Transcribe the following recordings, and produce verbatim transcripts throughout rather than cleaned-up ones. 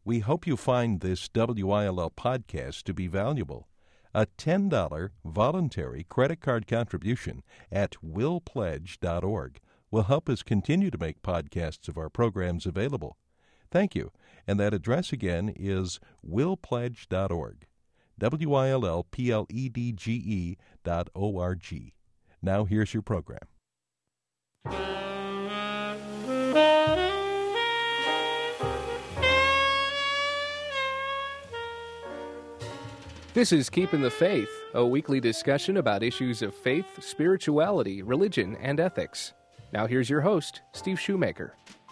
We hope you find this W I L L podcast to be valuable. A ten dollars voluntary credit card contribution at will pledge dot org will help us continue to make podcasts of our programs available. Thank you. And that address again is will pledge dot org. W I L L P L E D G E dot O R G. Now here's your program. This is Keeping the Faith, a weekly discussion about issues of faith, spirituality, religion, and ethics. Now here's your host, Steve Shoemaker.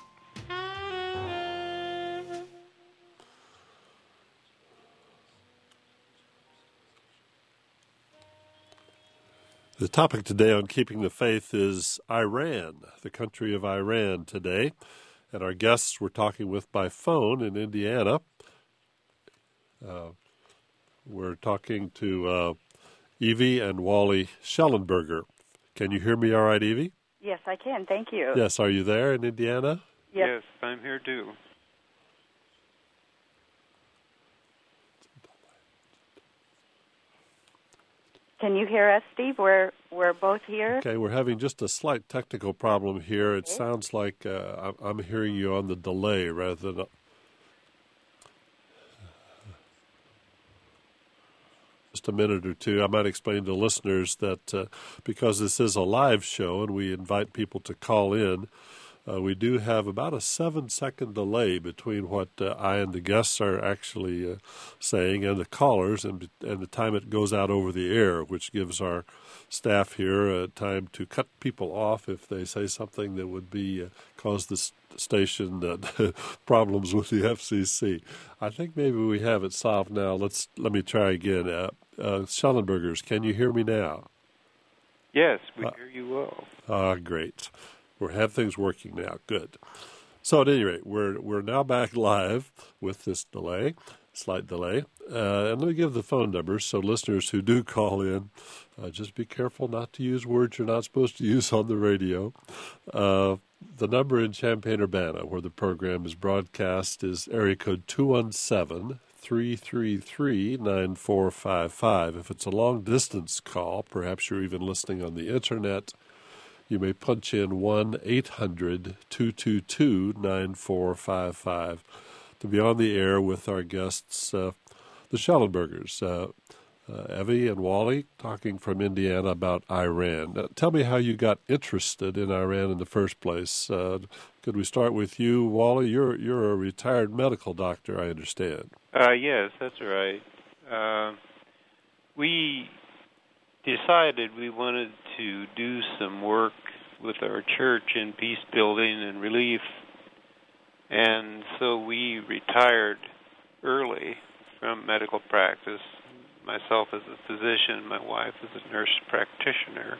The topic today on Keeping the Faith is Iran, the country of Iran today. And our guests we're talking with by phone in Indiana. Uh, we're talking to uh, Evie and Wally Schellenberger. Can you hear me all right, Evie? Yes, I can. Thank you. Yes. Are you there in Indiana? Yes, yes I'm here too. Can you hear us, Steve? We're we're both here. Okay, we're having just a slight technical problem here. It okay. sounds like uh, I'm hearing you on the delay rather than... Just a minute or two, I might explain to listeners that uh, because this is a live show and we invite people to call in, uh, we do have about a seven-second delay between what uh, I and the guests are actually uh, saying and the callers and, and the time it goes out over the air, which gives our staff here uh, time to cut people off if they say something that would be uh, cause the station uh, problems with the F C C. I think maybe we have it solved now. Let's let me try again. Uh, uh, Schellenbergers, can you hear me now? Yes, we uh, hear you well. Ah, uh, great. We have things working now. Good. So at any rate, we're we're now back live with this delay, slight delay. Uh, and let me give the phone numbers so listeners who do call in, uh, just be careful not to use words you're not supposed to use on the radio. Uh, the number in Champaign-Urbana, where the program is broadcast, is area code two one seven, three three three, nine four five five. If it's a long-distance call, perhaps you're even listening on the Internet, you may punch in one eight hundred, two two two, nine four five five to be on the air with our guests, uh, the Schellenbergers, uh, uh, Evie and Wally, talking from Indiana about Iran. Now, tell me how you got interested in Iran in the first place. Uh, could we start with you, Wally? You're you're a retired medical doctor, I understand. Uh, yes, that's right. Uh, we decided we wanted to do some work with our church in peace building and relief, and so we retired early from medical practice, myself as a physician, my wife as a nurse practitioner,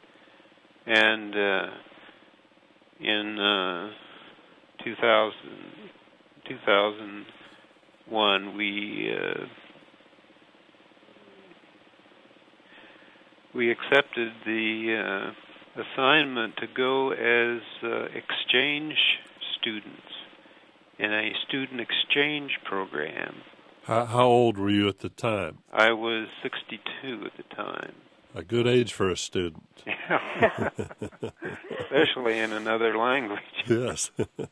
and uh, in uh, two thousand, two thousand one we uh, we accepted the uh, assignment to go as uh, exchange students in a student exchange program. How, how old were you at the time? I was sixty-two at the time. A good age for a student. Yeah. Especially in another language. Yes.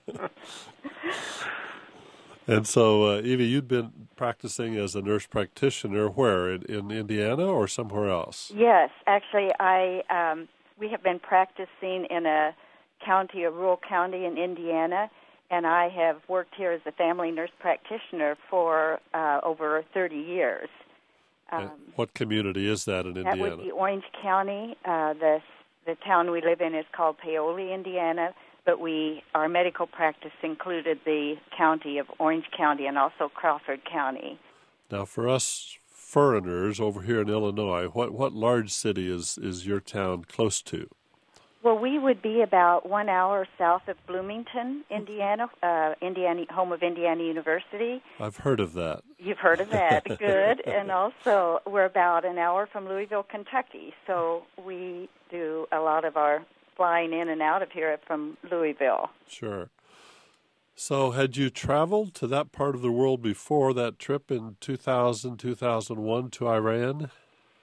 And so, uh, Evie, you'd been practicing as a nurse practitioner where, in, in Indiana or somewhere else? Yes, actually, I um, we have been practicing in a county, a rural county in Indiana, and I have worked here as a family nurse practitioner for uh, over thirty years. Um, what community is that in Indiana? That would be Orange County. Uh, the the town we live in is called Paoli, Indiana. But we, our medical practice included the county of Orange County and also Crawford County. Now, for us foreigners over here in Illinois, what, what large city is, is your town close to? Well, we would be about one hour south of Bloomington, Indiana, uh, Indiana, home of Indiana University. I've heard of that. You've heard of that. Good. And also, we're about an hour from Louisville, Kentucky. So we do a lot of our flying in and out of here from Louisville. Sure. So had you traveled to that part of the world before that trip in two thousand, two thousand one to Iran?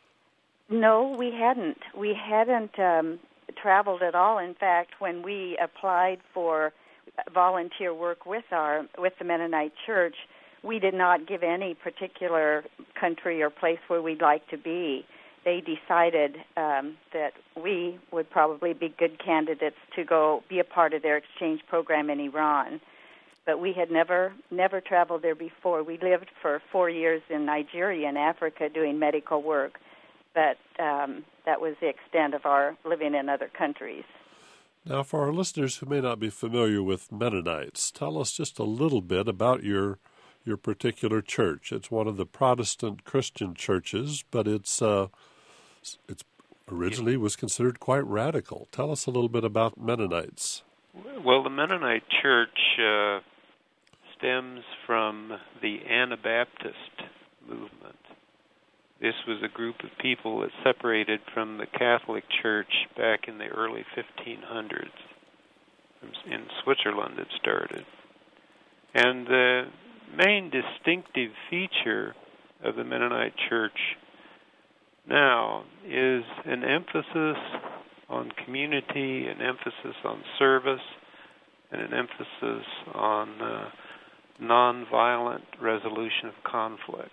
No, we hadn't. We hadn't um, traveled at all. In fact, when we applied for volunteer work with our with the Mennonite Church, we did not give any particular country or place where we'd like to be. They decided um, that we would probably be good candidates to go be a part of their exchange program in Iran. But we had never never traveled there before. We lived for four years in Nigeria and Africa doing medical work, but um, that was the extent of our living in other countries. Now, for our listeners who may not be familiar with Mennonites, tell us just a little bit about your your particular church. It's one of the Protestant Christian churches, but it's uh, it's originally was considered quite radical. Tell us a little bit about Mennonites. Well, the Mennonite Church uh, stems from the Anabaptist movement. This was a group of people that separated from the Catholic Church back in the early fifteen hundreds. In Switzerland it started. And the main distinctive feature of the Mennonite Church now is an emphasis on community, an emphasis on service, and an emphasis on uh, nonviolent resolution of conflict.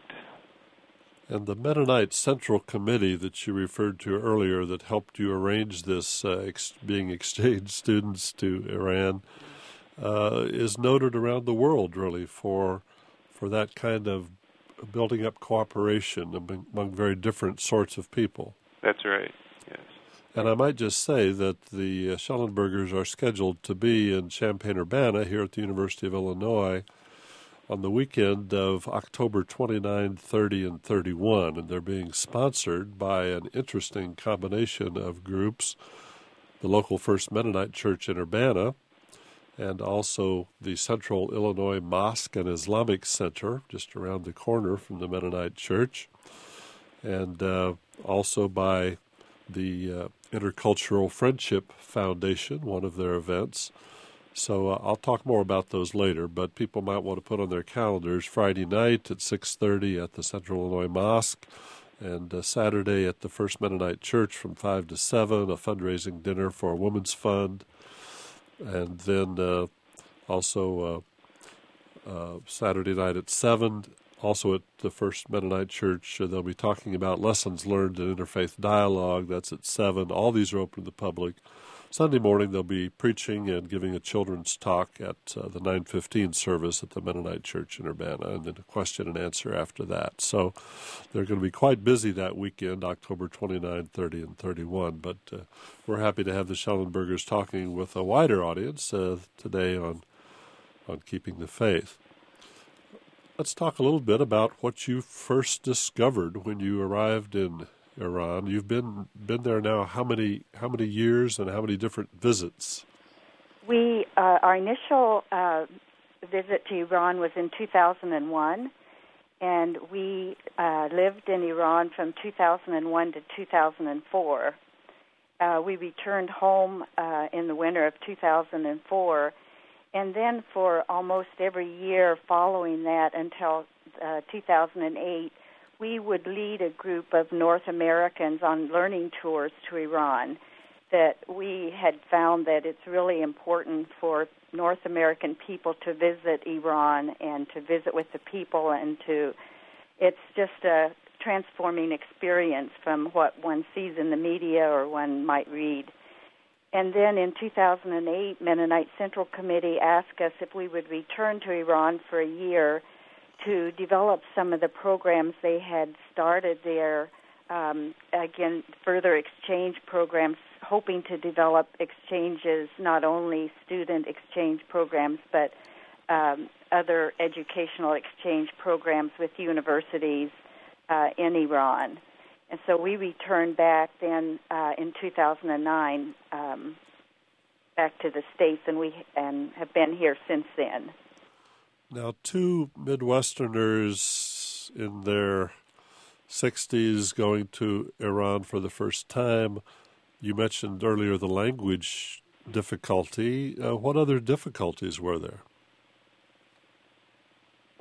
And the Mennonite Central Committee that you referred to earlier that helped you arrange this uh, ex- being exchange students to Iran uh, is noted around the world, really, for for that kind of building up cooperation among, among very different sorts of people. That's right, yes. And I might just say that the uh, Schellenbergers are scheduled to be in Champaign-Urbana here at the University of Illinois on the weekend of October twenty-ninth, thirtieth, and thirty-first, and they're being sponsored by an interesting combination of groups, the local First Mennonite Church in Urbana, and also the Central Illinois Mosque and Islamic Center, just around the corner from the Mennonite Church, and uh, also by the uh, Intercultural Friendship Foundation, one of their events. So uh, I'll talk more about those later, but people might want to put on their calendars Friday night at six thirty at the Central Illinois Mosque, and uh, Saturday at the First Mennonite Church from five to seven, a fundraising dinner for a women's fund, and then uh, also uh, uh, Saturday night at seven, also at the First Mennonite Church, uh, they'll be talking about lessons learned in interfaith dialogue. That's at seven. All these are open to the public. Sunday morning, they'll be preaching and giving a children's talk at uh, the nine fifteen service at the Mennonite Church in Urbana, and then a question and answer after that. So they're going to be quite busy that weekend, October twenty-ninth, thirtieth, and thirty-first. But uh, we're happy to have the Schellenbergers talking with a wider audience uh, today on on keeping the faith. Let's talk a little bit about what you first discovered when you arrived in Iran. You've been been there now how many how many years and how many different visits? We uh, our initial uh, visit to Iran was in two thousand one, and we uh, lived in Iran from two thousand one to two thousand four. Uh, we returned home uh, in the winter of two thousand four, and then for almost every year following that until uh, two thousand eight, we would lead a group of North Americans on learning tours to Iran. That we had found that it's really important for North American people to visit Iran and to visit with the people, and to, it's just a transforming experience from what one sees in the media or one might read. And then in two thousand eight, Mennonite Central Committee asked us if we would return to Iran for a year to develop some of the programs they had started there, um, again, further exchange programs, hoping to develop exchanges, not only student exchange programs, but um, other educational exchange programs with universities uh, in Iran. And so we returned back then uh, in two thousand nine um, back to the States, and we and have been here since then. Now, two Midwesterners in their sixties going to Iran for the first time. You mentioned earlier the language difficulty. Uh, what other difficulties were there?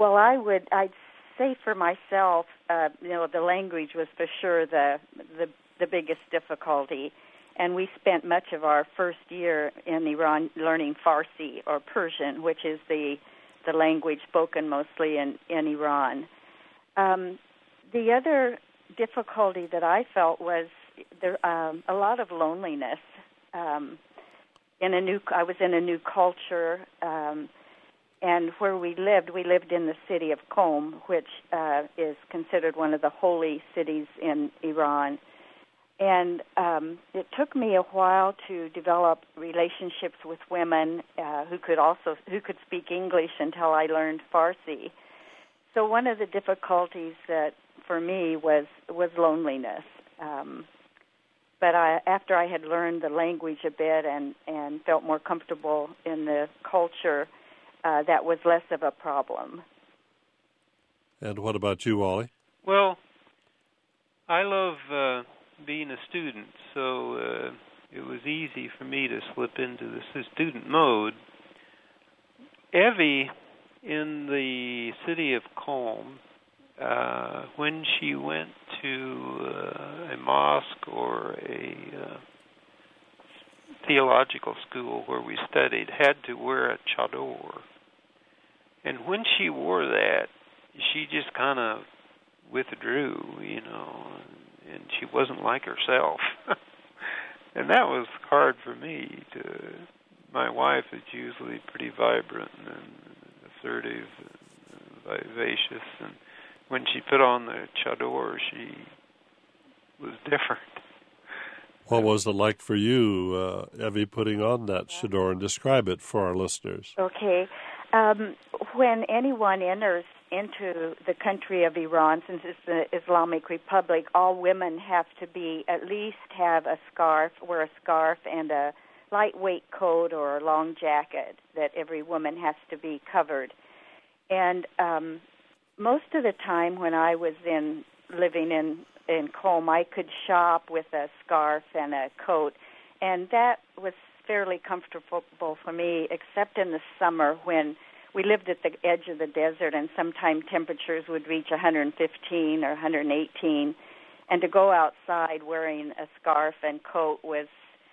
Well, I would, I'd say for myself, uh, you know, the language was for sure the, the the biggest difficulty, and we spent much of our first year in Iran learning Farsi or Persian, which is the the language spoken mostly in in Iran. Um, the other difficulty that I felt was there um, a lot of loneliness. Um, in a new, I was in a new culture. Um, And where we lived, we lived in the city of Qom, which uh, is considered one of the holy cities in Iran. And um, it took me a while to develop relationships with women uh, who could also who could speak English until I learned Farsi. So one of the difficulties that for me was was loneliness. Um, but I, after I had learned the language a bit and, and felt more comfortable in the culture, Uh, that was less of a problem. And what about you, Wally? Well, I love uh, being a student, so uh, it was easy for me to slip into the student mode. Evie, in the city of Qom, uh, when she went to uh, a mosque or a uh, theological school where we studied, had to wear a chador. And when she wore that, she just kind of withdrew, you know, and she wasn't like herself. And that was hard for me to... My wife is usually pretty vibrant and assertive and vivacious, and when she put on the chador, she was different. What was it like for you, uh, Evie, putting on that chador, and describe it for our listeners? Okay. Um, when anyone enters into the country of Iran, since it's the Islamic Republic, all women have to be, at least have a scarf, wear a scarf and a lightweight coat or a long jacket, that every woman has to be covered. And um, most of the time when I was in living in in Qom, I could shop with a scarf and a coat, and that was fairly comfortable for me, except in the summer when we lived at the edge of the desert, and sometimes temperatures would reach one hundred fifteen or one hundred eighteen, and to go outside wearing a scarf and coat was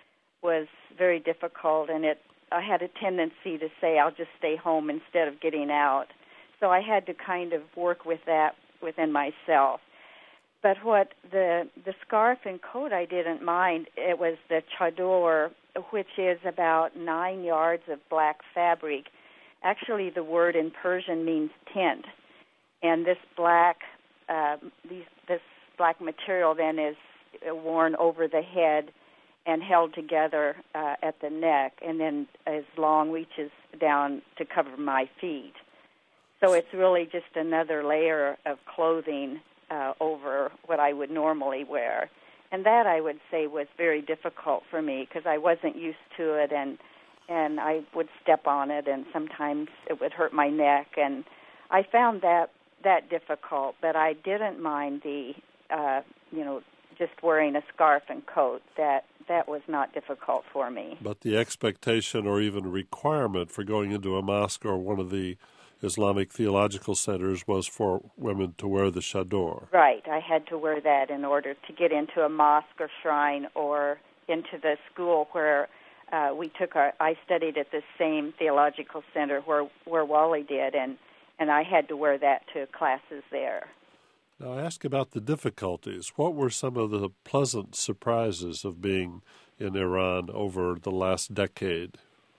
was very difficult, and it I had a tendency to say, I'll just stay home instead of getting out. So I had to kind of work with that within myself. But what the the scarf and coat I didn't mind, it was the chador, which is about nine yards of black fabric. Actually, the word in Persian means tent, and this black uh, these, this black material then is worn over the head and held together uh, at the neck, and then as long reaches down to cover my feet. So it's really just another layer of clothing Uh, over what I would normally wear. And that, I would say, was very difficult for me because I wasn't used to it, and and I would step on it, and sometimes it would hurt my neck. And I found that that difficult, but I didn't mind the, uh, you know, just wearing a scarf and coat. That, that was not difficult for me. But the expectation or even requirement for going into a mosque or one of the Islamic theological centers was for women to wear the chador. Right. I had to wear that in order to get into a mosque or shrine or into the school where uh, we took our, I studied at the same theological center where, where Wally did, and, and I had to wear that to classes there. Now, I ask about the difficulties. What were some of the pleasant surprises of being in Iran over the last decade?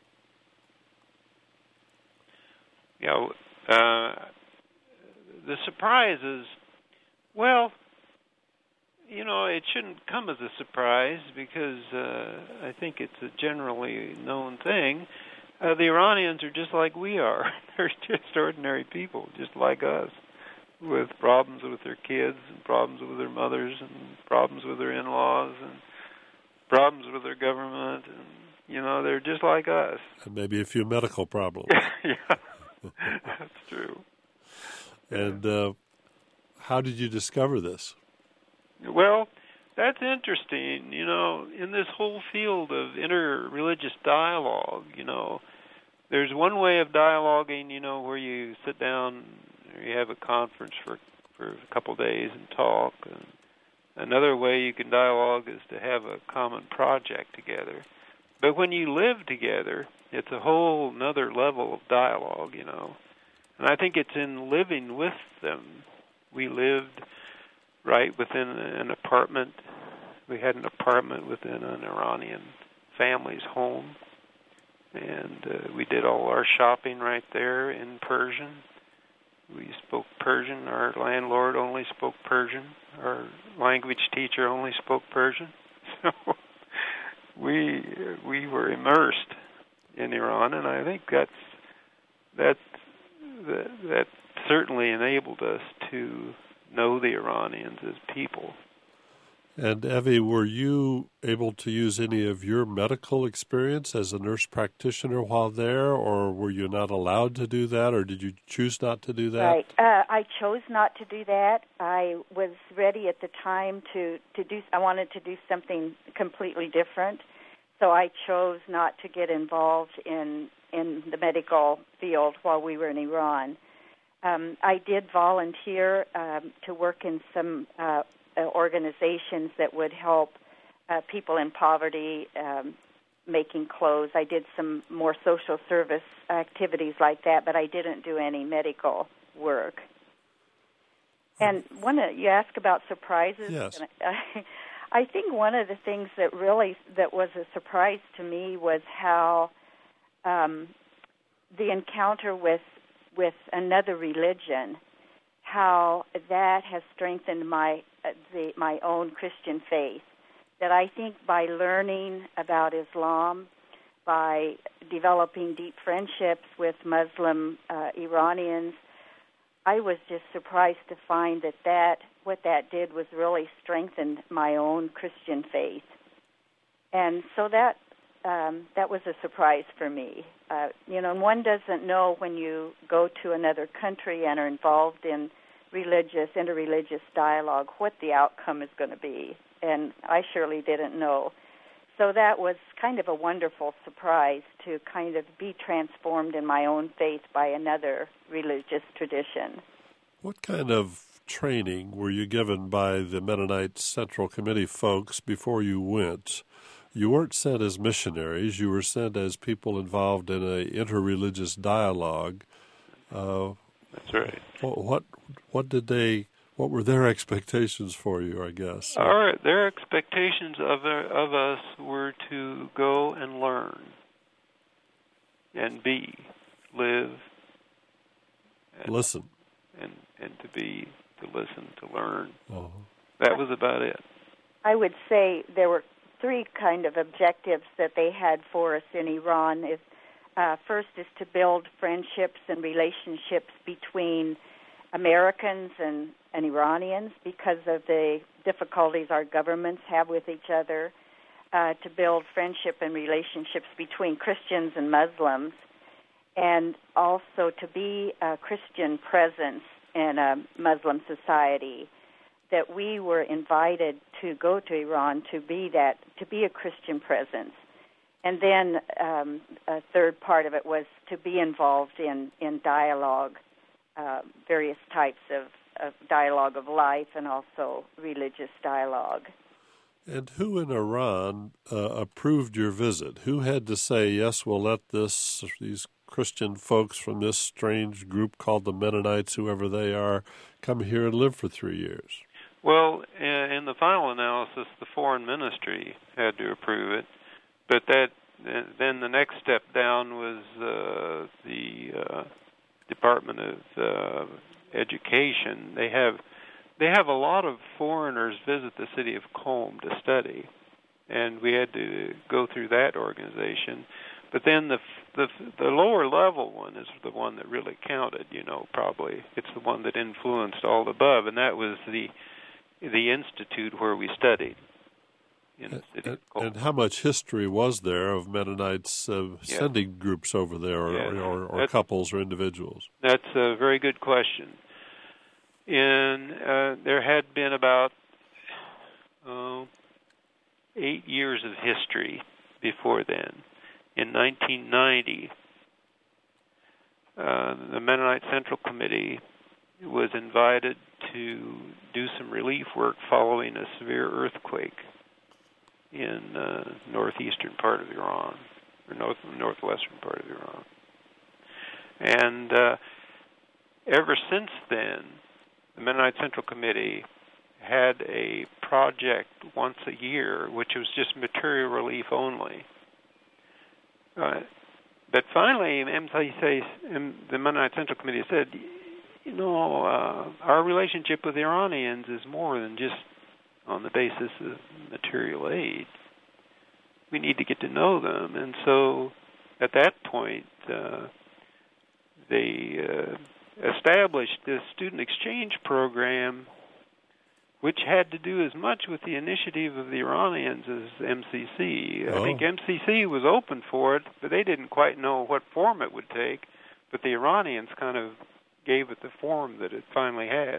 You know, uh, the surprises, well, you know, it shouldn't come as a surprise because uh, I think it's a generally known thing. Uh, the Iranians are just like we are. They're just ordinary people, just like us, with problems with their kids and problems with their mothers and problems with their in-laws and problems with their government. And, you know, they're just like us. And maybe a few medical problems. Yeah. That's true. And uh, how did you discover this? Well, that's interesting. You know, in this whole field of interreligious dialogue, you know, there's one way of dialoguing, you know, where you sit down or you have a conference for for a couple of days and talk. And another way you can dialogue is to have a common project together. But when you live together, it's a whole another level of dialogue, you know. And I think it's in living with them. We lived right within an apartment. We had an apartment within an Iranian family's home. And uh, we did all our shopping right there in Persian. We spoke Persian. Our landlord only spoke Persian. Our language teacher only spoke Persian. So we we were immersed in Iran, and I think that's that that, that certainly enabled us to know the Iranians as people. And Evie, were you able to use any of your medical experience as a nurse practitioner while there, or were you not allowed to do that, or did you choose not to do that? Right. Uh, I chose not to do that. I was ready at the time to, to do, I wanted to do something completely different, so I chose not to get involved in, in the medical field while we were in Iran. Um, I did volunteer um, to work in some uh Uh, organizations that would help uh, people in poverty um, making clothes. I did some more social service activities like that, but I didn't do any medical work. And one of, you ask about surprises. Yes. And I, I think one of the things that really that was a surprise to me was how um, the encounter with with another religion, how that has strengthened my the, my own Christian faith. That I think by learning about Islam, by developing deep friendships with Muslim uh, Iranians, I was just surprised to find that, that what that did was really strengthened my own Christian faith. And so that um, that was a surprise for me. Uh, you know, one doesn't know when you go to another country and are involved in religious, interreligious dialogue, what the outcome is going to be. And I surely didn't know. So that was kind of a wonderful surprise to kind of be transformed in my own faith by another religious tradition. What kind of training were you given by the Mennonite Central Committee folks before you went? You weren't sent as missionaries. You were sent as people involved in an interreligious dialogue. Uh, That's right. What what did they? What were their expectations for you? I guess. Our their expectations of of us were to go and learn, and be, live, and listen, and and to be, to listen, to learn. Uh-huh. That was about it. I would say there were three kind of objectives that they had for us in Iran. If, uh, first is to build friendships and relationships between Americans and, and Iranians because of the difficulties our governments have with each other, uh, to build friendship and relationships between Christians and Muslims, and also to be a Christian presence in a Muslim society, that we were invited to go to Iran to be that, to be a Christian presence. And then um, a third part of it was to be involved in, in dialogue, Uh, various types of, of dialogue of life and also religious dialogue. And who in Iran uh, approved your visit? Who had to say, yes, we'll let this these Christian folks from this strange group called the Mennonites, whoever they are, come here and live for three years? Well, in the final analysis, the foreign ministry had to approve it, but that then the next step down was uh, the uh, Department of uh, Education. They have they have a lot of foreigners visit the city of Qom to study, and we had to go through that organization. But then the the the lower level one is the one that really counted. You know, probably it's the one that influenced all above, and that was the the institute where we studied. In the city and, of Qom. and how much history was there of Mennonites uh, yeah. sending groups over there, or, yeah. or, or couples or individuals? That's a very good question. In uh, there had been about uh, eight years of history before then. In nineteen ninety, uh, the Mennonite Central Committee was invited to do some relief work following a severe earthquake in uh, northeastern part of Iran, or north northwestern part of Iran. And uh, ever since then, the Mennonite Central Committee had a project once a year, which was just material relief only. Uh, but finally, M C C, the Mennonite Central Committee said, you know, uh, our relationship with the Iranians is more than just on the basis of material aid. We need to get to know them. And so at that point, uh, they uh, established this student exchange program, which had to do as much with the initiative of the Iranians as M C C. Oh. I think M C C was open for it, but they didn't quite know what form it would take. But the Iranians kind of gave it the form that it finally had.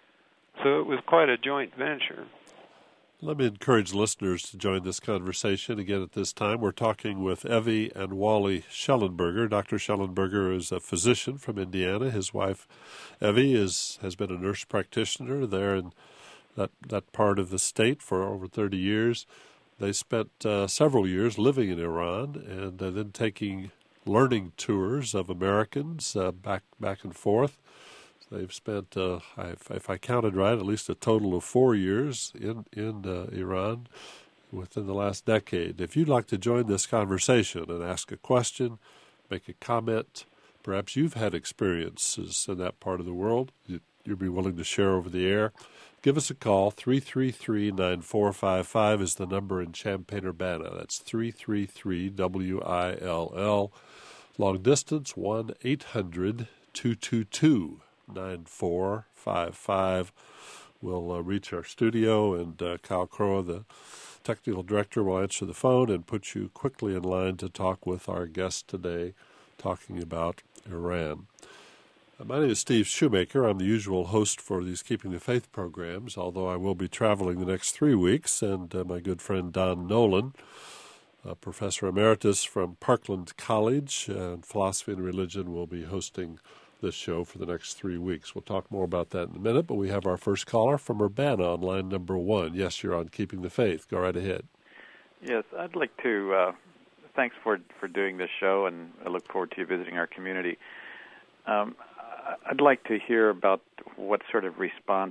So it was quite a joint venture. Let me encourage listeners to join this conversation again at this time. We're talking with Evie and Wally Schellenberger. Doctor Schellenberger is a physician from Indiana. His wife, Evie, is has been a nurse practitioner there in that, that part of the state for over thirty years. They spent uh, several years living in Iran and uh, then taking learning tours of Americans uh, back back and forth. They've spent, uh, if, if I counted right, at least a total of four years in, in uh, Iran within the last decade. If you'd like to join this conversation and ask a question, make a comment, perhaps you've had experiences in that part of the world you, you'd be willing to share over the air, give us a call. three three three, nine four five five is the number in Champaign-Urbana. That's three three three W I L L. Long distance, one eight hundred two two two nine four five five. We'll uh, reach our studio, and uh, Kyle Crowe, the technical director, will answer the phone and put you quickly in line to talk with our guest today, talking about Iran. Uh, my name is Steve Shoemaker. I'm the usual host for these Keeping the Faith programs, although I will be traveling the next three weeks, and uh, my good friend Don Nolan, uh, Professor Emeritus from Parkland College in Philosophy and Religion, will be hosting this show for the next three weeks. We'll talk more about that in a minute, but we have our first caller from Urbana on line number one. Yes, you're on Keeping the Faith. Go right ahead. Yes, I'd like to, uh, thanks for for doing this show, and I look forward to you visiting our community. Um, I'd like to hear about what sort of response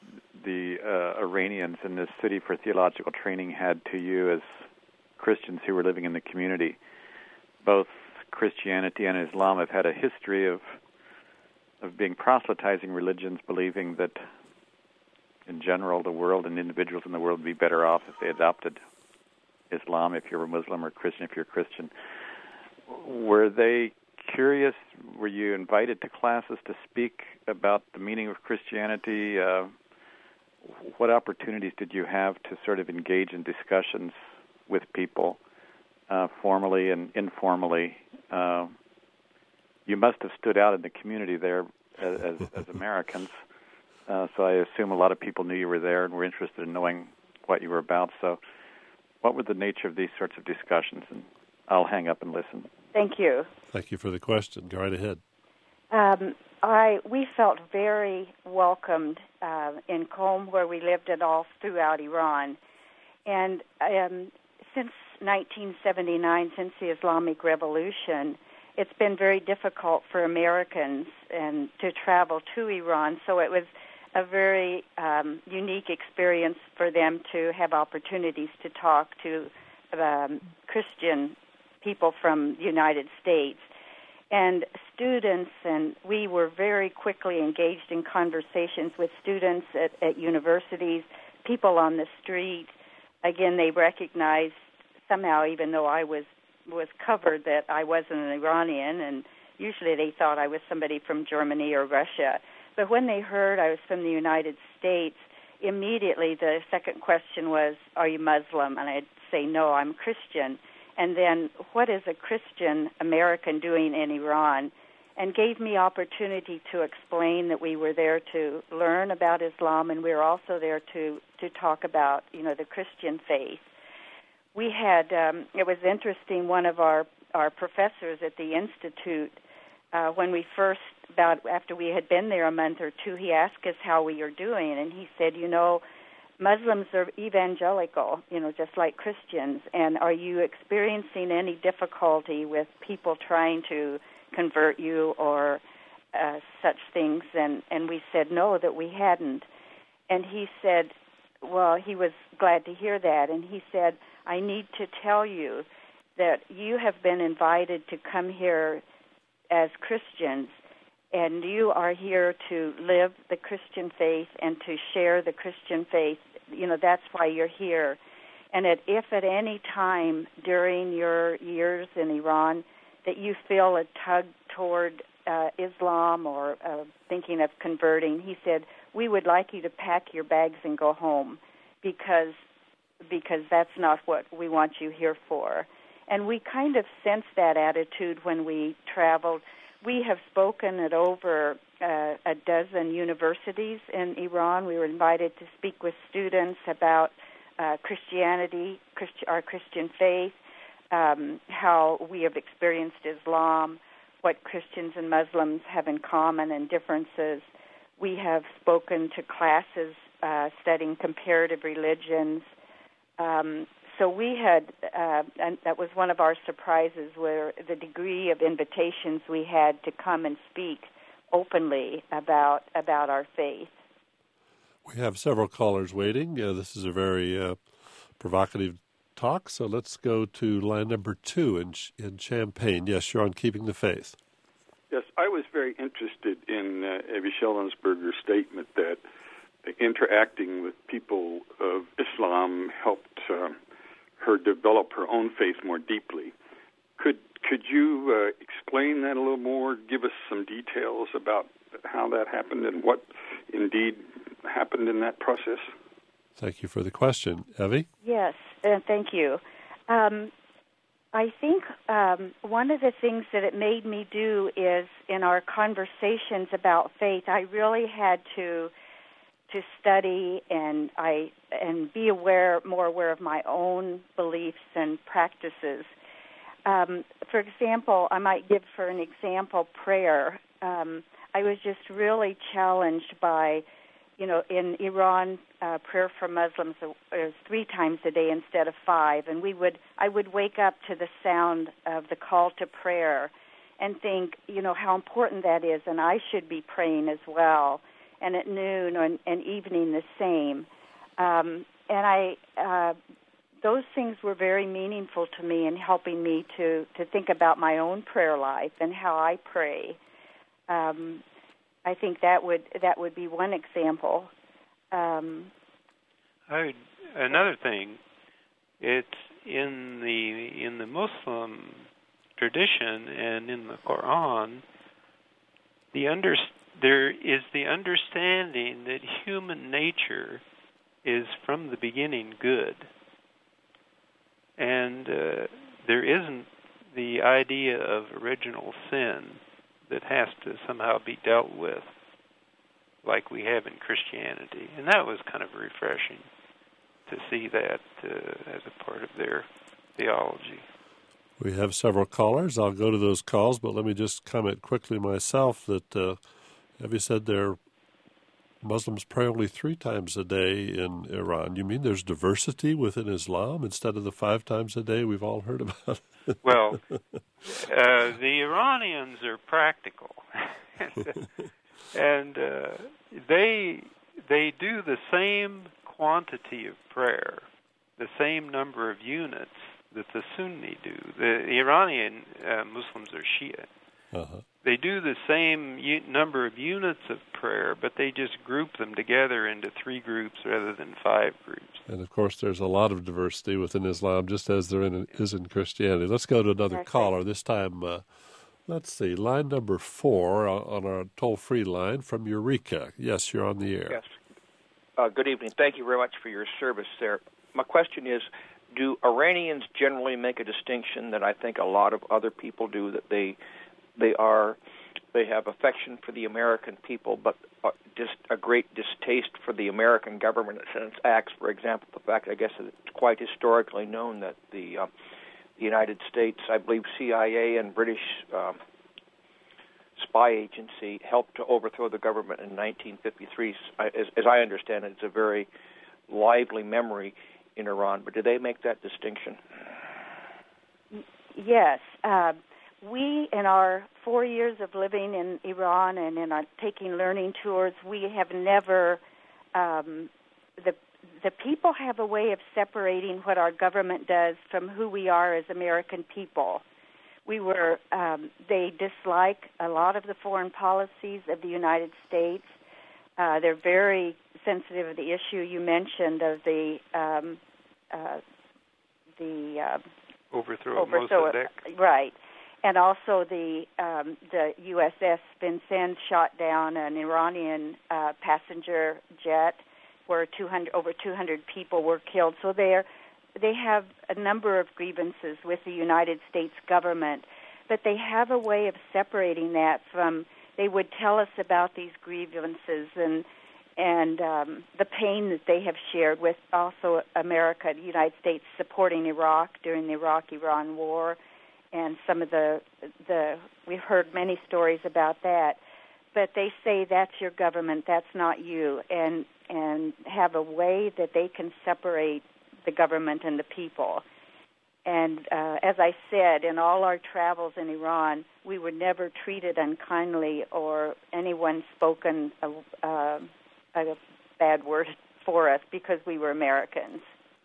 the uh, Iranians in this City for Theological Training had to you as Christians who were living in the community. Both Christianity and Islam have had a history of of being proselytizing religions, believing that in general the world and individuals in the world would be better off if they adopted Islam, if you're a Muslim, or Christian if you're a Christian. Were they curious? Were you invited to classes to speak about the meaning of Christianity? Uh, what opportunities did you have to sort of engage in discussions with people, uh, formally and informally? Uh, You must have stood out in the community there as, as, as Americans, uh, so I assume a lot of people knew you were there and were interested in knowing what you were about. So what were the nature of these sorts of discussions? And I'll hang up and listen. Thank you. Thank you for the question. Go right ahead. Um, I we felt very welcomed uh, in Qom, where we lived, and all throughout Iran. And um, since nineteen seventy-nine, since the Islamic Revolution, it's been very difficult for Americans and to travel to Iran, so it was a very um, unique experience for them to have opportunities to talk to um, Christian people from the United States. And students, and we were very quickly engaged in conversations with students at, at universities, people on the street. Again, they recognized somehow, even though I was was covered, that I wasn't an Iranian, and usually they thought I was somebody from Germany or Russia. But when they heard I was from the United States, immediately the second question was, are you Muslim? And I'd say, no, I'm Christian. And then, what is a Christian American doing in Iran? And gave me opportunity to explain that we were there to learn about Islam, and we were also there to, to talk about, you know, the Christian faith. We had, um, it was interesting, one of our, our professors at the Institute uh, when we first, about after we had been there a month or two, he asked us how we were doing, and he said, you know, Muslims are evangelical, you know, just like Christians, and are you experiencing any difficulty with people trying to convert you or uh, such things? And, and we said no, that we hadn't. And he said, well, he was glad to hear that, and he said, I need to tell you that you have been invited to come here as Christians, and you are here to live the Christian faith and to share the Christian faith. You know, that's why you're here. And that if at any time during your years in Iran that you feel a tug toward uh, Islam or uh, thinking of converting, he said, we would like you to pack your bags and go home because because that's not what we want you here for. And we kind of sensed that attitude when we traveled. We have spoken at over uh, a dozen universities in Iran. We were invited to speak with students about uh, Christianity, Christi- our Christian faith, um, how we have experienced Islam, what Christians and Muslims have in common and differences. We have spoken to classes uh, studying comparative religions. Um, so we had, uh, and that was one of our surprises, where the degree of invitations we had to come and speak openly about about our faith. We have several callers waiting. Uh, this is a very uh, provocative talk, so let's go to line number two in in Champaign. Yes, you're on Keeping the Faith. Yes, I was very interested in uh, Evie Schellenberger's statement that interacting with people of Islam helped uh, her develop her own faith more deeply. Could could you uh, explain that a little more, give us some details about how that happened and what indeed happened in that process? Thank you for the question. Evie? Yes, uh, thank you. Um, I think um, one of the things that it made me do is in our conversations about faith, I really had to to study and I and be aware, more aware of my own beliefs and practices. Um, for example, I might give for an example prayer. Um, I was just really challenged by, you know, in Iran, uh, prayer for Muslims is three times a day instead of five, and we would I would wake up to the sound of the call to prayer and think, you know, how important that is, and I should be praying as well. And at noon and, and evening the same. Um, and I, uh, those things were very meaningful to me in helping me to, to think about my own prayer life and how I pray. Um, I think that would that would be one example. Um, I, another thing, it's in the in the Muslim tradition and in the Quran, the understanding. There is the understanding that human nature is from the beginning good. And uh, there isn't the idea of original sin that has to somehow be dealt with like we have in Christianity. And that was kind of refreshing to see that uh, as a part of their theology. We have several callers. I'll go to those calls, but let me just comment quickly myself that uh, Evie said there Muslims pray only three times a day in Iran. You mean there's diversity within Islam instead of the five times a day we've all heard about? Well, uh, the Iranians are practical, and uh, they they do the same quantity of prayer, the same number of units that the Sunni do. The Iranian uh, Muslims are Shia. Uh-huh. They do the same u- number of units of prayer, but they just group them together into three groups rather than five groups. And, of course, there's a lot of diversity within Islam, just as there in, is in Christianity. Let's go to another okay. caller. This time, uh, let's see, line number four on our toll-free line from Eureka. Yes, you're on the air. Yes. Uh, good evening. Thank you very much for your service there. My question is, do Iranians generally make a distinction that I think a lot of other people do, that they They are, they have affection for the American people, but uh, just a great distaste for the American government and its acts. For example, the fact, I guess, that it's quite historically known that the, uh, the United States, I believe, C I A and British uh, spy agency, helped to overthrow the government in nineteen fifty-three. As, as I understand it, it's a very lively memory in Iran. But do they make that distinction? Yes. Uh, we, in our four years of living in Iran and in our taking learning tours, we have never, um, the the people have a way of separating what our government does from who we are as American people. We were, um, they dislike a lot of the foreign policies of the United States. Uh, they're very sensitive of the issue you mentioned of the um, uh, the uh, overthrow, overthrow of Mossadegh. Right. And also the um, the U S S Vincennes shot down an Iranian uh, passenger jet where two hundred, over two hundred people were killed. So they're, they have a number of grievances with the United States government, but they have a way of separating that from, they would tell us about these grievances and and um, the pain that they have shared with also America, the United States supporting Iraq during the Iraq-Iran war. And some of the, the we've heard many stories about that. But they say that's your government, that's not you, and and have a way that they can separate the government and the people. And uh, as I said, in all our travels in Iran, we were never treated unkindly or anyone spoken a, uh, a bad word for us because we were Americans.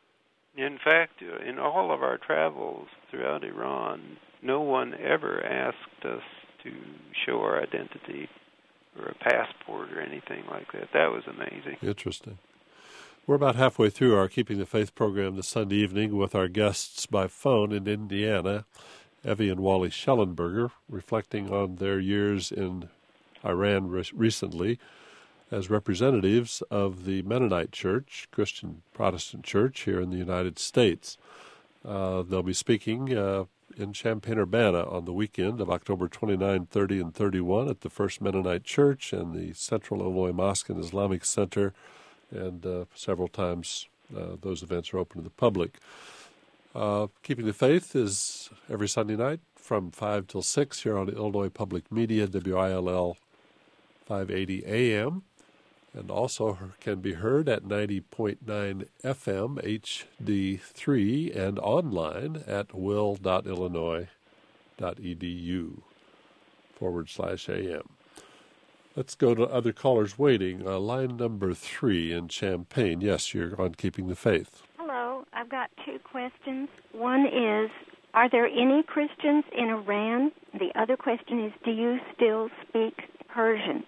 In fact, in all of our travels throughout Iran, no one ever asked us to show our identity or a passport or anything like that. That was amazing. Interesting. We're about halfway through our Keeping the Faith program this Sunday evening with our guests by phone in Indiana, Evie and Wally Schellenberger, reflecting on their years in Iran re- recently as representatives of the Mennonite Church, Christian Protestant Church here in the United States. Uh, they'll be speaking uh, in Champaign-Urbana on the weekend of October twenty-ninth, thirty, and thirty-one at the First Mennonite Church and the Central Illinois Mosque and Islamic Center, and uh, several times uh, those events are open to the public. Uh, Keeping the Faith is every Sunday night from five till six here on Illinois Public Media, W I L L five eighty A M, and also can be heard at ninety point nine F M H D three and online at will.illinois.edu forward slash AM. Let's go to other callers waiting. Uh, line number three in Champaign. Yes, you're on Keeping the Faith. Hello. I've got two questions. One is, are there any Christians in Iran? The other question is, do you still speak Persian?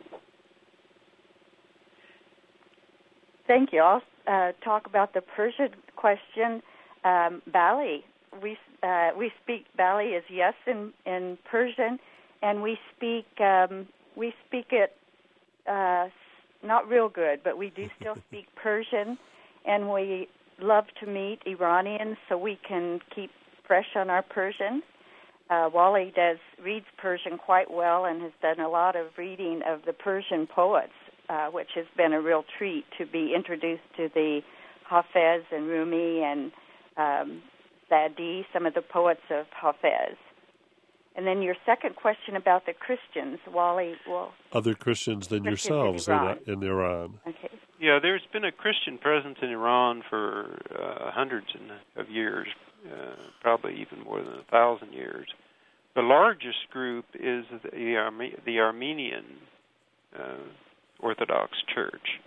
Thank you. I'll uh, talk about the Persian question. Um, Bali, we uh, we speak Bali is yes in, in Persian, and we speak um, we speak it uh, not real good, but we do still speak Persian, and we love to meet Iranians so we can keep fresh on our Persian. Uh, Wally does reads Persian quite well and has done a lot of reading of the Persian poets. Uh, which has been a real treat to be introduced to the Hafez and Rumi and um, Sadi, some of the poets of Hafez. And then your second question about the Christians, Wally, well... Other Christians than Christians yourselves in Iran. In, in Iran. Okay. Yeah, there's been a Christian presence in Iran for uh, hundreds of years, uh, probably even more than a thousand years. The largest group is the, Arme- the Armenian uh Orthodox Church.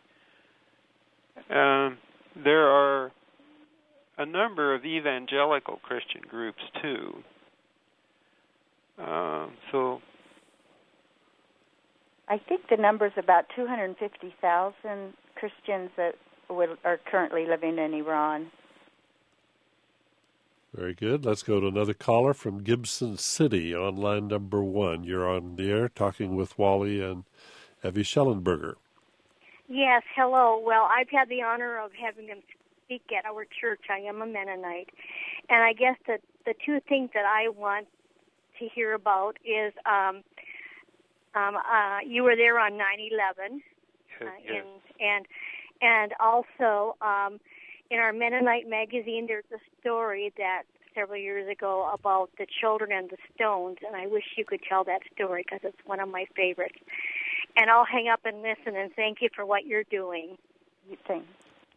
Um, there are a number of evangelical Christian groups too. Uh, so, I think the number is about two hundred fifty thousand Christians that will, are currently living in Iran. Very good. Let's go to another caller from Gibson City on line number one. You're on the air talking with Wally and Evie Schellenberger. Yes, hello. Well, I've had the honor of having them speak at our church. I am a Mennonite. And I guess that the two things that I want to hear about is um, um, uh, you were there on nine eleven. Uh, yes. and, and, and also um, in our Mennonite magazine, there's a story that several years ago about the children and the stones, and I wish you could tell that story because it's one of my favorites. And I'll hang up and listen, and thank you for what you're doing. Thank,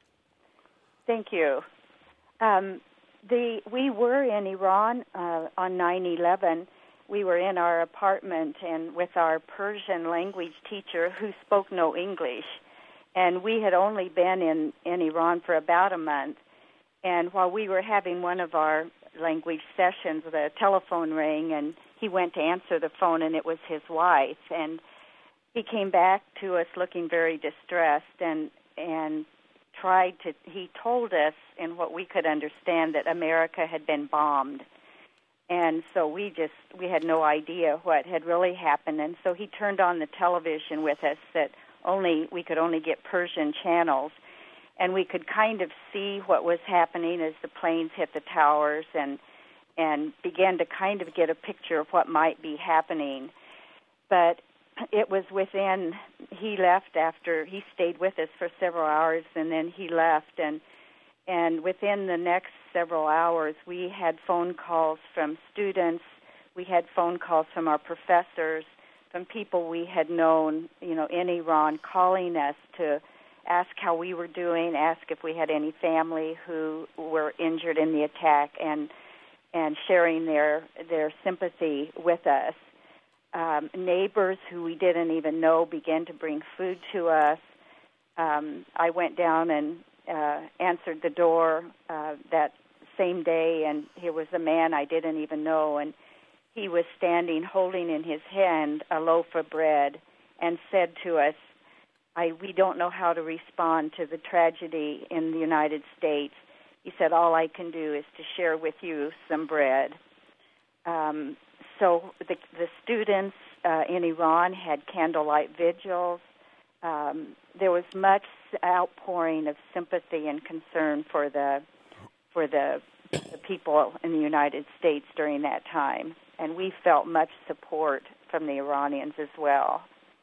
thank you. Um, the we were in Iran uh, on nine eleven. We were in our apartment and with our Persian language teacher who spoke no English. And we had only been in, in Iran for about a month. And while we were having one of our language sessions, the telephone rang, and he went to answer the phone, and it was his wife. And he came back to us looking very distressed and and tried to, he told us in what we could understand that America had been bombed. And so we just, we had no idea what had really happened. And so he turned on the television with us that only, we could only get Persian channels. And we could kind of see what was happening as the planes hit the towers and and began to kind of get a picture of what might be happening. But it was within, he left after, he stayed with us for several hours, and then he left. And and within the next several hours, we had phone calls from students, we had phone calls from our professors, from people we had known, you know, in Iran, calling us to ask how we were doing, ask if we had any family who were injured in the attack, and and sharing their their sympathy with us. Um, neighbors who we didn't even know began to bring food to us. Um, I went down and uh, answered the door uh, that same day, and here was a man I didn't even know, and he was standing holding in his hand a loaf of bread and said to us, I, we don't know how to respond to the tragedy in the United States. He said, all I can do is to share with you some bread. Um, so the, the students uh, in Iran had candlelight vigils. Um, there was much outpouring of sympathy and concern for the for the, the people in the United States during that time, and we felt much support from the Iranians as well.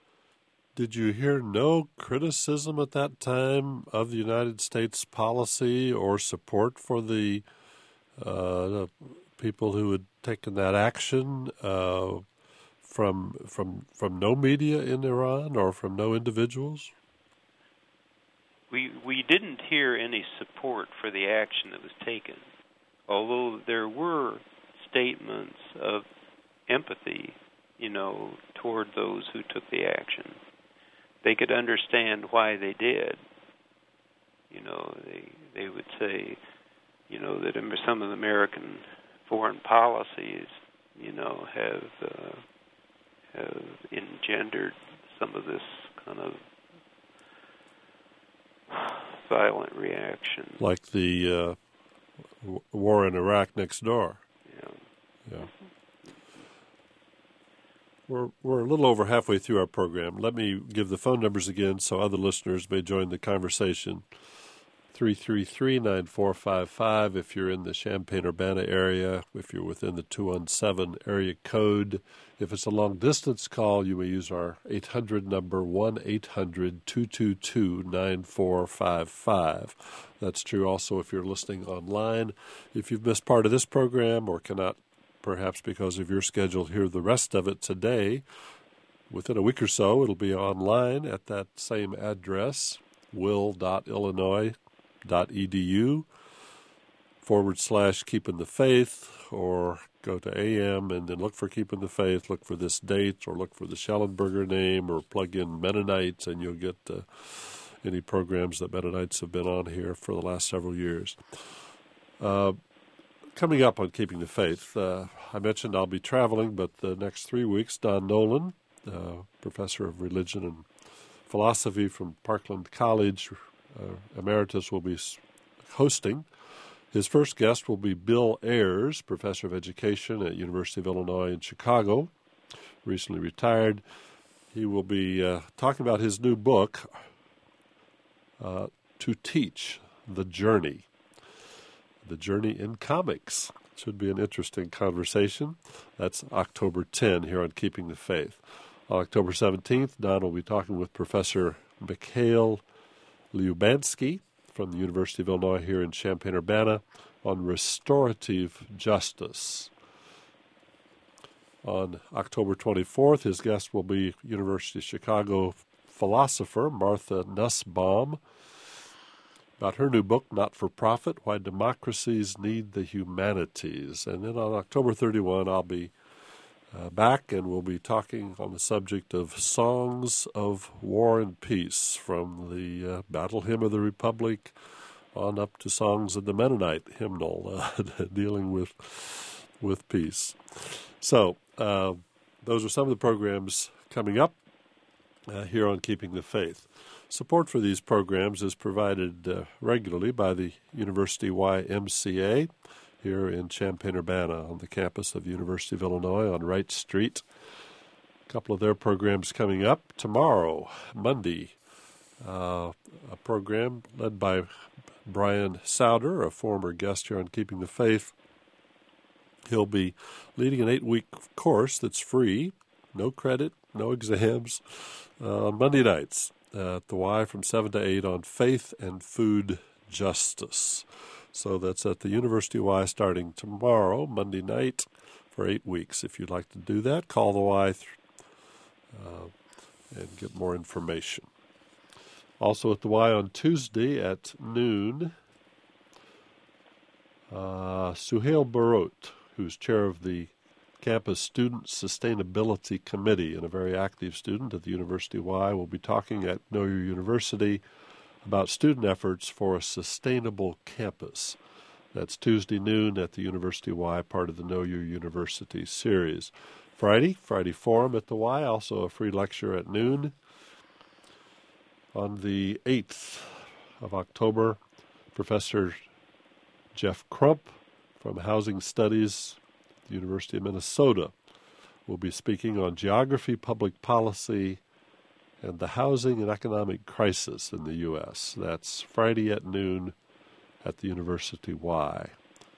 Did you hear no criticism at that time of the United States policy or support for the uh, people who had taken that action uh, from from from no media in Iran or from no individuals? We we didn't hear any support for the action that was taken, although there were statements of empathy, you know, toward those who took the action. They could understand why they did. You know, they they would say, you know, that some of the American foreign policies, you know, have uh, have engendered some of this kind of violent reaction, like the uh, w- war in Iraq next door. Yeah. Yeah. We're we're a little over halfway through our program. Let me give the phone numbers again so other listeners may join the conversation. three three three, nine four five five if you're in the Champaign-Urbana area, if you're within the two one seven area code. If it's a long-distance call, you may use our eight hundred number, one eight hundred two two two nine four five five. That's true also if you're listening online. If you've missed part of this program or cannot, perhaps because of your schedule, hear the rest of it today, within a week or so, it'll be online at that same address, will.illinois.edu forward slash Keeping the Faith, or go to A M and then look for Keeping the Faith, look for this date, or look for the Schellenberger name, or plug in Mennonites, and you'll get uh, any programs that Mennonites have been on here for the last several years. Uh, coming up on Keeping the Faith, uh, I mentioned I'll be traveling, but the next three weeks, Don Nolan, uh, professor of religion and philosophy from Parkland College, uh, emeritus, will be hosting. His first guest will be Bill Ayers, professor of education at University of Illinois in Chicago, recently retired. He will be uh, talking about his new book, uh, To Teach, The Journey. The Journey in Comics. Should be an interesting conversation. That's October tenth here on Keeping the Faith. On October seventeenth, Don will be talking with Professor Mikhail Lyubansky from the University of Illinois here in Champaign-Urbana on restorative justice. On October twenty-fourth, his guest will be University of Chicago philosopher Martha Nussbaum, about her new book, Not for Profit, Why Democracies Need the Humanities. And then on October thirty-first, I'll be uh, back, and we'll be talking on the subject of songs of war and peace, from the uh, Battle Hymn of the Republic on up to songs of the Mennonite hymnal, uh, dealing with with peace. So uh, those are some of the programs coming up uh, here on Keeping the Faith. Support for these programs is provided uh, regularly by the University Y M C A here in Champaign-Urbana on the campus of the University of Illinois on Wright Street. A couple of their programs coming up tomorrow, Monday, uh, a program led by Brian Souder, a former guest here on Keeping the Faith. He'll be leading an eight-week course that's free, no credit, no exams, uh, on Monday nights at the Y from seven to eight on faith and food justice. So that's at the University Y starting tomorrow, Monday night, for eight weeks. If you'd like to do that, call the Y th- uh, and get more information. Also at the Y on Tuesday at noon, uh, Suhail Barot, who's chair of the Campus Student Sustainability Committee and a very active student at the University Y, will be talking at Know Your University about student efforts for a sustainable campus. That's Tuesday noon at the University Y, part of the Know Your University series. Friday, Friday Forum at the Y, also a free lecture at noon. On the eighth of October, Professor Jeff Crump from Housing Studies, the University of Minnesota, will be speaking on geography, public policy, and the housing and economic crisis in the U S That's Friday at noon at the University Y.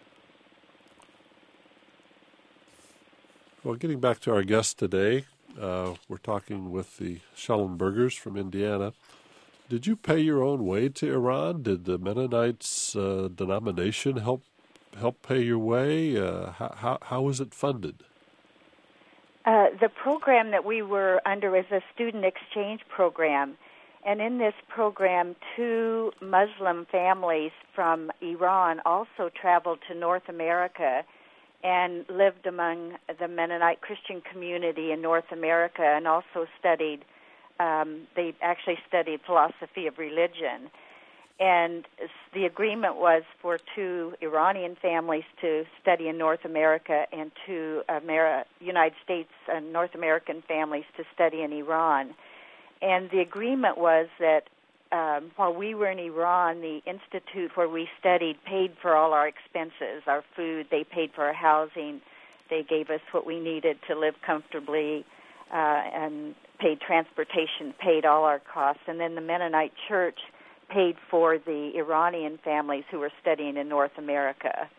Well, getting back to our guest today, uh, we're talking with the Schellenbergers from Indiana. Did you pay your own way to Iran? Did the Mennonites uh, denomination help help pay your way? Uh, how, how how was it funded? Uh, the program that we were under is a student exchange program, and in this program, two Muslim families from Iran also traveled to North America and lived among the Mennonite Christian community in North America, and also studied, um, they actually studied philosophy of religion. And the agreement was for two Iranian families to study in North America and two Ameri- United States and North American families to study in Iran. And the agreement was that um, while we were in Iran, the institute where we studied paid for all our expenses, our food. They paid for our housing. They gave us what we needed to live comfortably, uh, and paid transportation, paid all our costs. And then the Mennonite Church paid for the Iranian families who were studying in North America.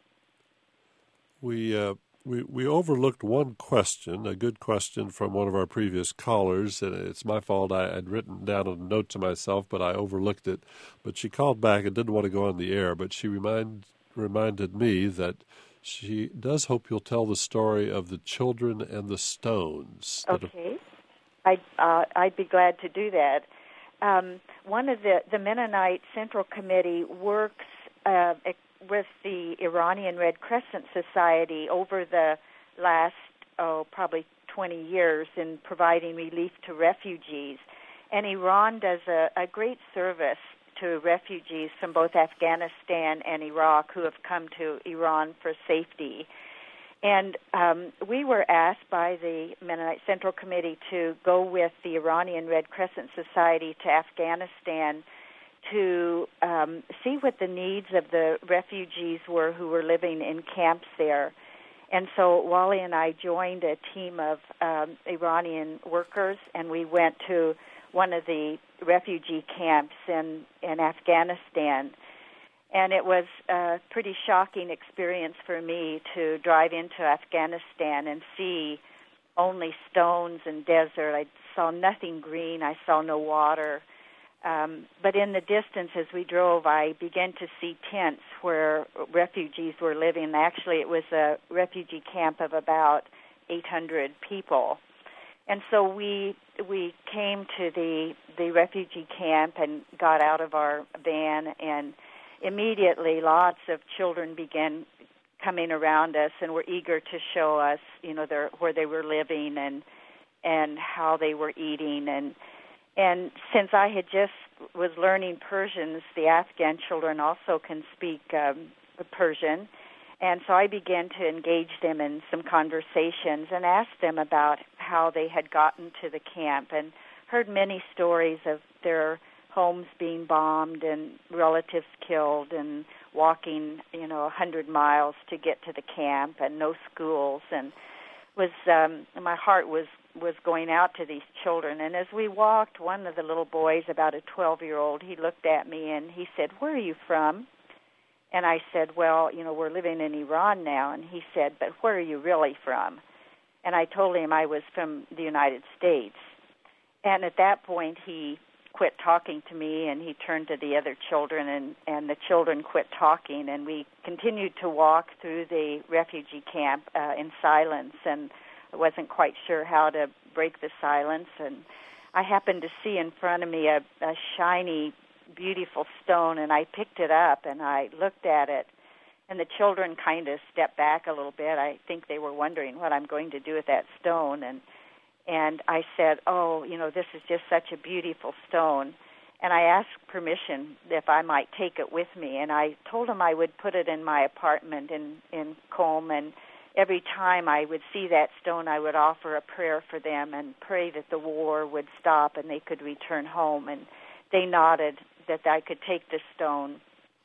We uh, we we overlooked one question, a good question from one of our previous callers, and it's my fault. I had written down a note to myself, but I overlooked it. But she called back and didn't want to go on the air, but she remind, reminded me that she does hope you'll tell the story of the children and the stones. Okay. I'd, uh, I'd be glad to do that. Um, one of the, the Mennonite Central Committee works uh, with the Iranian Red Crescent Society over the last, oh, probably twenty years in providing relief to refugees. And Iran does a, a great service to refugees from both Afghanistan and Iraq who have come to Iran for safety. And um, we were asked by the Mennonite Central Committee to go with the Iranian Red Crescent Society to Afghanistan to um, see what the needs of the refugees were who were living in camps there. And so Wally and I joined a team of um, Iranian workers, and we went to one of the refugee camps in, in Afghanistan. And it was a pretty shocking experience for me to drive into Afghanistan and see only stones and desert. I saw nothing green. I saw no water. Um, but in the distance, as we drove, I began to see tents where refugees were living. Actually, it was a refugee camp of about eight hundred people. And so we we came to the, the refugee camp and got out of our van, and immediately lots of children began coming around us and were eager to show us, you know, their, where they were living and and how they were eating. And And since I had just was learning Persian, the Afghan children also can speak um, Persian. And so I began to engage them in some conversations and ask them about how they had gotten to the camp, and heard many stories of their homes being bombed and relatives killed and walking, you know, a hundred miles to get to the camp and no schools. And was um, my heart was was going out to these children. And as we walked, one of the little boys, about a twelve-year-old, he looked at me and he said, "Where are you from?" And I said, "Well, you know, we're living in Iran now." And he said, "But where are you really from?" And I told him I was from the United States. And at that point, he quit talking to me, and he turned to the other children, and, and the children quit talking. And we continued to walk through the refugee camp uh, in silence, and I wasn't quite sure how to break the silence. And I happened to see in front of me a, a shiny, beautiful stone, and I picked it up, and I looked at it. And the children kind of stepped back a little bit. I think they were wondering what I'm going to do with that stone. And and I said, "Oh, you know, this is just such a beautiful stone." And I asked permission if I might take it with me. And I told them I would put it in my apartment in, in Qom, and every time I would see that stone, I would offer a prayer for them and pray that the war would stop and they could return home. And they nodded that I could take the stone.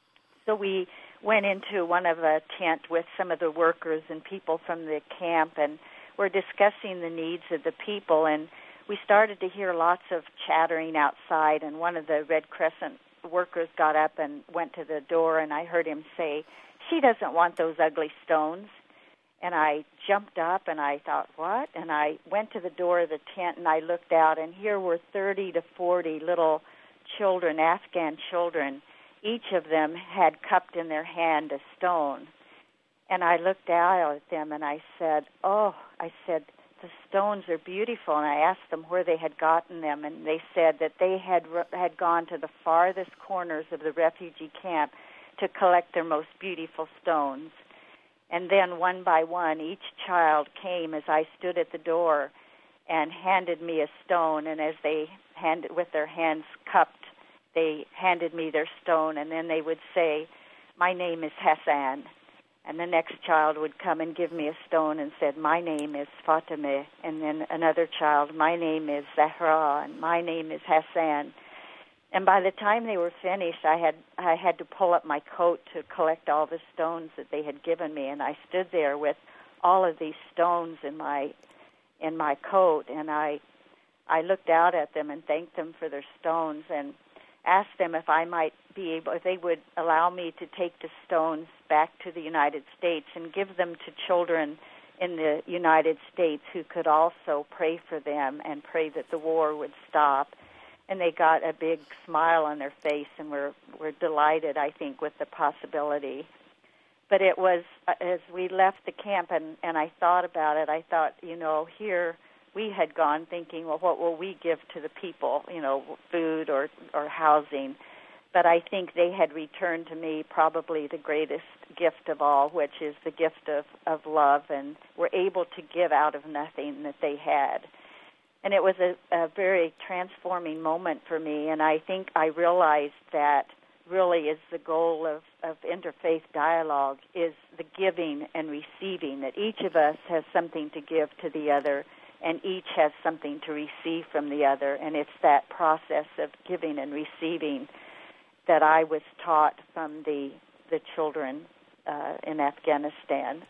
So we went into one of a tent with some of the workers and people from the camp, and we're discussing the needs of the people. And we started to hear lots of chattering outside, and one of the Red Crescent workers got up and went to the door, and I heard him say, "She doesn't want those ugly stones." And I jumped up, and I thought, "What?" And I went to the door of the tent, and I looked out, and here were thirty to forty little children, Afghan children. Each of them had cupped in their hand a stone. And I looked out at them, and I said, "Oh," I said, "the stones are beautiful." And I asked them where they had gotten them, and they said that they had had gone to the farthest corners of the refugee camp to collect their most beautiful stones. And then one by one, each child came as I stood at the door and handed me a stone, and as they handed, with their hands cupped, they handed me their stone, and then they would say, "My name is Hassan." And the next child would come and give me a stone and said, "My name is Fatimeh." And then another child, "My name is Zahra," and "My name is Hassan." And by the time they were finished, I had I had to pull up my coat to collect all the stones that they had given me, and I stood there with all of these stones in my in my coat, and I I looked out at them and thanked them for their stones, and asked them if I might be able, if they would allow me to take the stones back to the United States and give them to children in the United States who could also pray for them and pray that the war would stop. And they got a big smile on their face and were, were delighted, I think, with the possibility. But it was, as we left the camp and, and I thought about it, I thought, you know, here we had gone thinking, well, what will we give to the people, you know, food or, or housing. But I think they had returned to me probably the greatest gift of all, which is the gift of, of love, and were able to give out of nothing that they had. And it was a, a very transforming moment for me, and I think I realized that really is the goal of, of interfaith dialogue, is the giving and receiving, that each of us has something to give to the other, and each has something to receive from the other. And it's that process of giving and receiving that I was taught from the the children uh, in Afghanistan.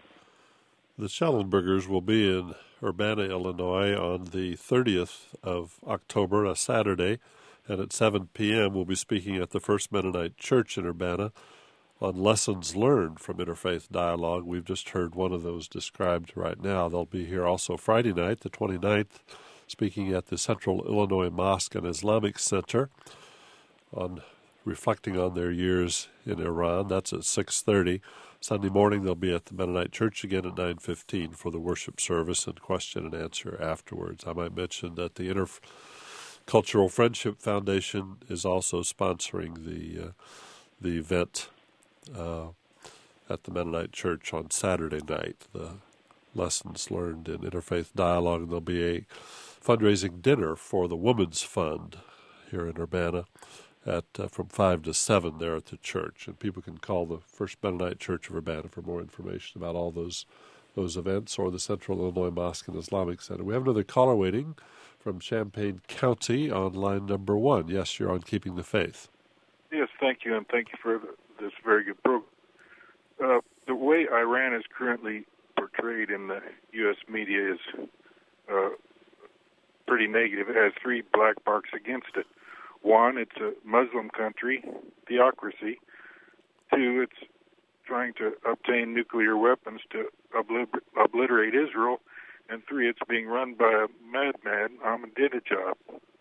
The Schellenbergers will be in Urbana, Illinois on the thirtieth of October, a Saturday, and at seven p.m. we'll be speaking at the First Mennonite Church in Urbana on lessons learned from interfaith dialogue. We've just heard one of those described right now. They'll be here also Friday night, the twenty-ninth, speaking at the Central Illinois Mosque and Islamic Center. on reflecting on their years in Iran. That's at six thirty. Sunday morning they'll be at the Mennonite Church again at nine fifteen for the worship service and question and answer afterwards. I might mention that the Intercultural Friendship Foundation is also sponsoring the uh, the event uh, at the Mennonite Church on Saturday night, the Lessons Learned in Interfaith Dialogue, and there'll be a fundraising dinner for the Women's Fund here in Urbana at uh, from five to seven there at the church. And people can call the First Mennonite Church of Urbana for more information about all those those events, or the Central Illinois Mosque and Islamic Center. We have another caller waiting from Champaign County on line number one. Yes, you're on Keeping the Faith. Yes, thank you, and thank you for this very good program. Uh, the way Iran is currently portrayed in the U S media is uh, pretty negative. It has three black marks against it. One, it's a Muslim country, theocracy. Two, it's trying to obtain nuclear weapons to obliter- obliterate Israel. And three, it's being run by a madman, Ahmadinejad.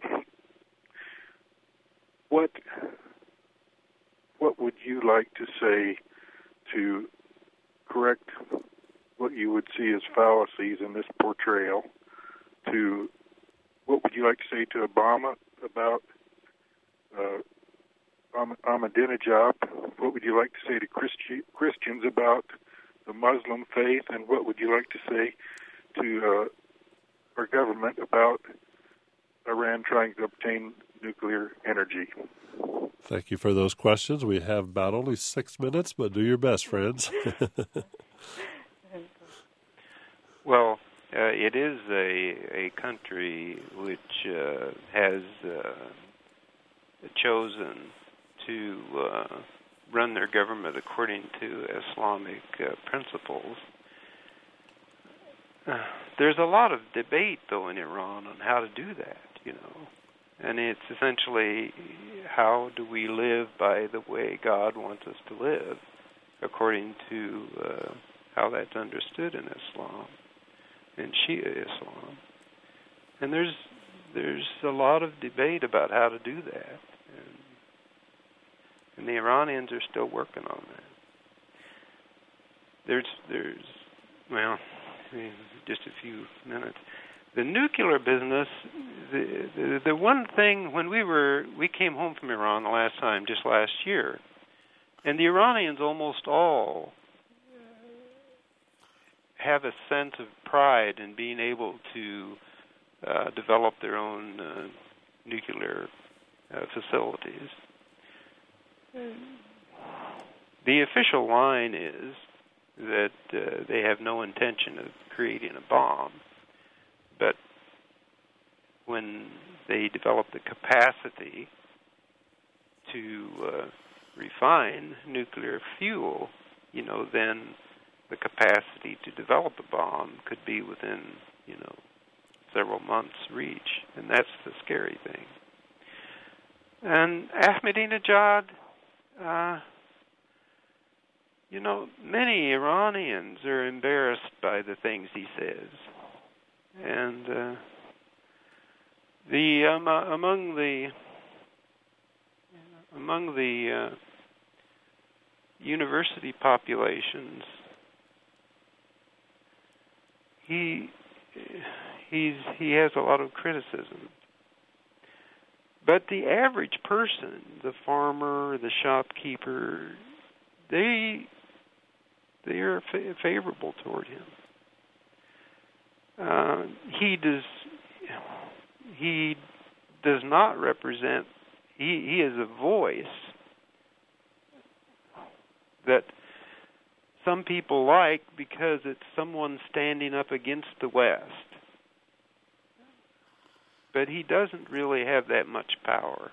What, what would you like to say to correct what you would see as fallacies in this portrayal? To what would you like to say to Obama about uh, Ahmadinejad? What would you like to say to Christi- Christians about the Muslim faith? And what would you like to say to uh, our government about Iran trying to obtain nuclear energy? Thank you for those questions. We have about only six minutes, but do your best, friends. Well, uh, it is a a country which uh, has uh, chosen to uh, run their government according to Islamic uh, principles. Uh, there's a lot of debate, though, in Iran on how to do that, you know. And it's essentially, how do we live by the way God wants us to live, according to uh, how that's understood in Islam, in Shia Islam. And there's there's a lot of debate about how to do that. And, and the Iranians are still working on that. There's, there's well, just a few minutes. The nuclear business, the, the the one thing, when we were, we came home from Iran the last time, just last year, and the Iranians almost all have a sense of pride in being able to uh, develop their own uh, nuclear uh, facilities. The official line is that uh, they have no intention of creating a bomb. But when they develop the capacity to uh, refine nuclear fuel, you know, then the capacity to develop a bomb could be within, you know, several months' reach. And that's the scary thing. And Ahmadinejad, uh, you know, many Iranians are embarrassed by the things he says. And uh, the um, uh, among the among the uh, university populations, he he's he has a lot of criticism. But the average person, the farmer, the shopkeeper, they they are fa- favorable toward him. Uh, he does he does not represent, he, he is a voice that some people like because it's someone standing up against the West. But he doesn't really have that much power.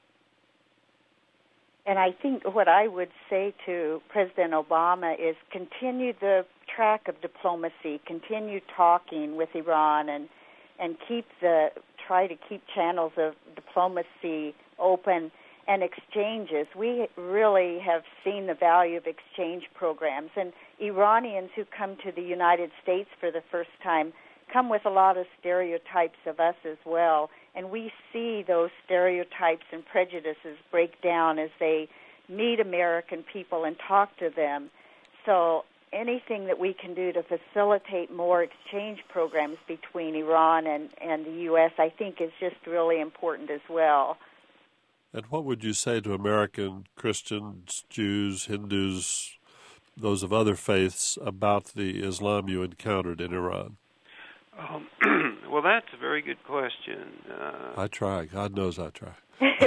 And I think what I would say to President Obama is continue the track of diplomacy, continue talking with Iran, and and keep the try to keep channels of diplomacy open and exchanges. We really have seen the value of exchange programs, and Iranians who come to the United States for the first time come with a lot of stereotypes of us as well, And we see those stereotypes and prejudices break down as they meet American people and talk to them. So anything that we can do to facilitate more exchange programs between Iran and, and the U S, I think, is just really important as well. And what would you say to American Christians, Jews, Hindus, those of other faiths, about the Islam you encountered in Iran? Um, well, that's a very good question. Uh, I try. God knows I try.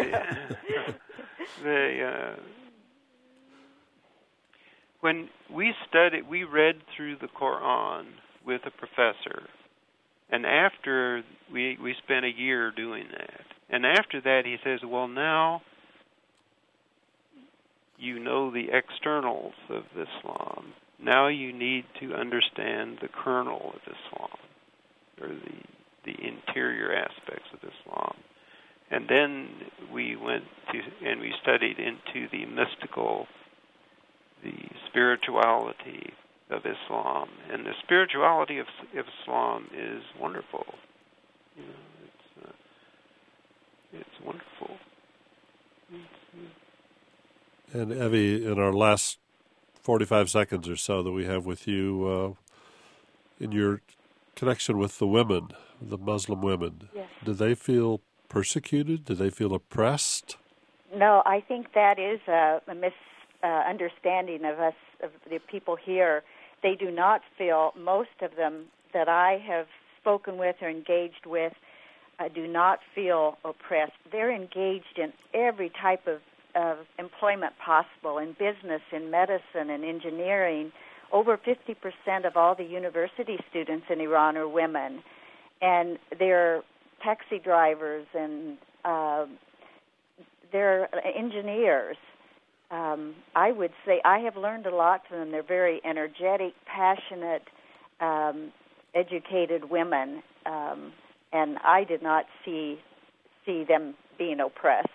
they, uh, when we studied, we read through the Quran with a professor, and after we we spent a year doing that. And after that, he says, well, now you know the externals of Islam. Now you need to understand the kernel of Islam, or the the interior aspects of Islam. And then we went to, and we studied into the mystical, the spirituality of Islam. And the spirituality of, of Islam is wonderful. You know, it's, uh, it's wonderful. It's, uh... And Evie, in our last forty-five seconds or so that we have with you, uh, in your connection with the women, the Muslim women, yes. Do they feel persecuted? Do they feel oppressed? No, I think that is a, a misunderstanding uh, of us, of the people here. They do not feel, most of them that I have spoken with or engaged with, uh, do not feel oppressed. They're engaged in every type of, of employment possible, in business, in medicine, in engineering. Over fifty percent of all the university students in Iran are women, and they're taxi drivers and uh, they're engineers. Um, I would say I have learned a lot from them. They're very energetic, passionate, um, educated women, um, and I did not see see them being oppressed.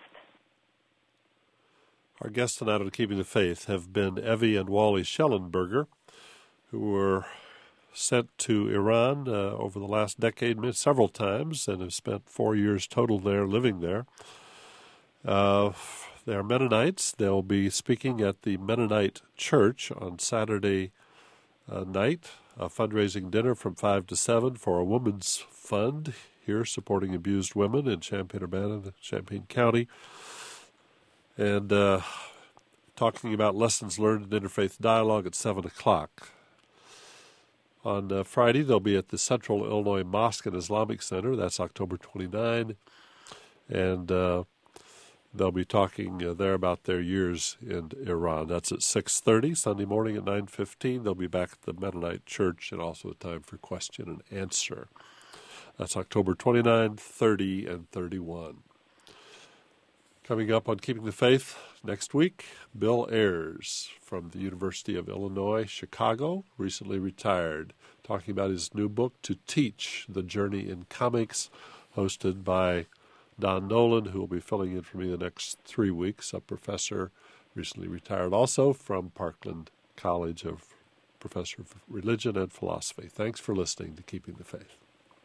Our guests tonight on Keeping the Faith have been Evie and Wally Schellenberger, who were sent to Iran uh, over the last decade several times and have spent four years total there, living there. Uh, they are Mennonites. They'll be speaking at the Mennonite Church on Saturday uh, night, a fundraising dinner from five to seven for a women's fund here supporting abused women in Champaign-Urbana, Champaign County. And uh, talking about lessons learned in interfaith dialogue at seven o'clock. On uh, Friday, they'll be at the Central Illinois Mosque and Islamic Center. That's October twenty-ninth. And uh, they'll be talking uh, there about their years in Iran. That's at six thirty. Sunday morning at nine fifteen. They'll be back at the Mennonite Church, and also a time for question and answer. That's October twenty-ninth, thirty, and thirty-one. Coming up on Keeping the Faith next week, Bill Ayers from the University of Illinois, Chicago, recently retired, talking about his new book, To Teach, The Journey in Comics, hosted by Don Nolan, who will be filling in for me the next three weeks, a professor recently retired also from Parkland College, of professor of religion and philosophy. Thanks for listening to Keeping the Faith.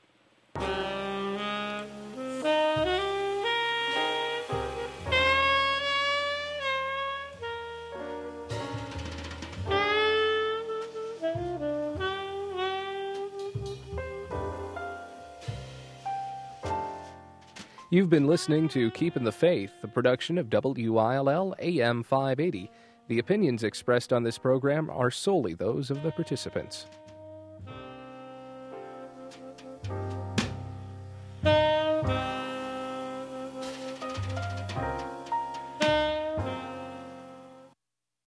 You've been listening to Keeping the Faith, a production of W I L L A M five eighty. The opinions expressed on this program are solely those of the participants.